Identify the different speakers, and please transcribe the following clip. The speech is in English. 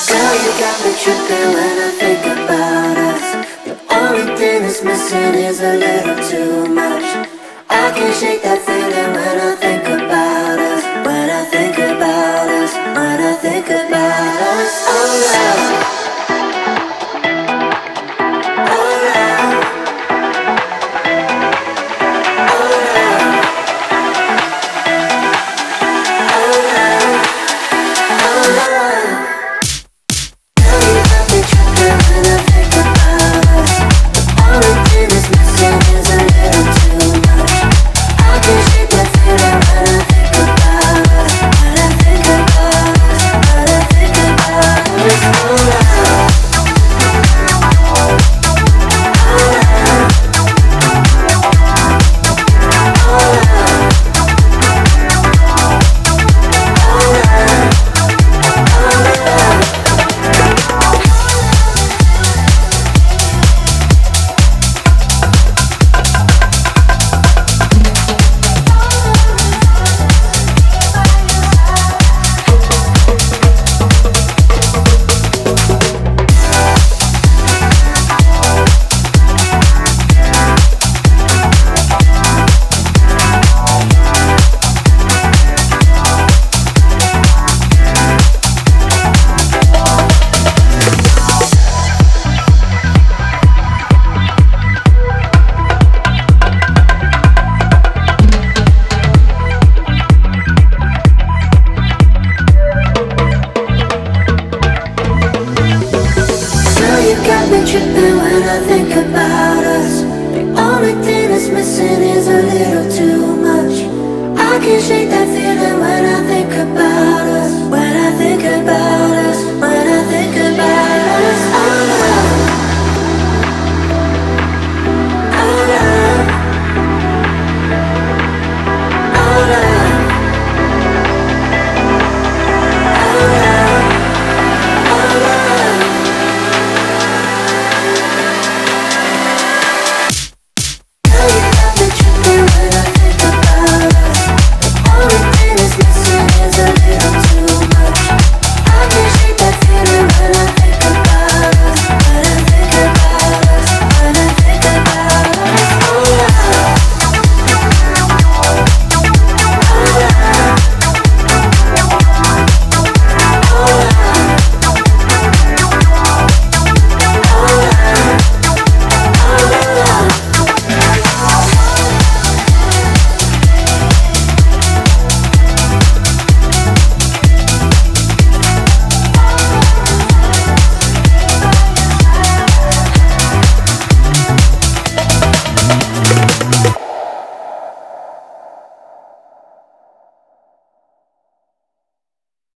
Speaker 1: Girl, you got me tripping when I think about us. The only thing that's missing is a little too much. I can't shake that feeling when I think about us. When I think about us. When I think about us. Oh love. Oh love. Oh love. Oh love. Oh love. Girl, you got me tripping when I think about us. The only thing that's missing is a little too much. I can't shake that feeling when I think about us. When I think about us. When I think about us. Oh love. Oh love. Oh love. Girl, you got me tripping when I think about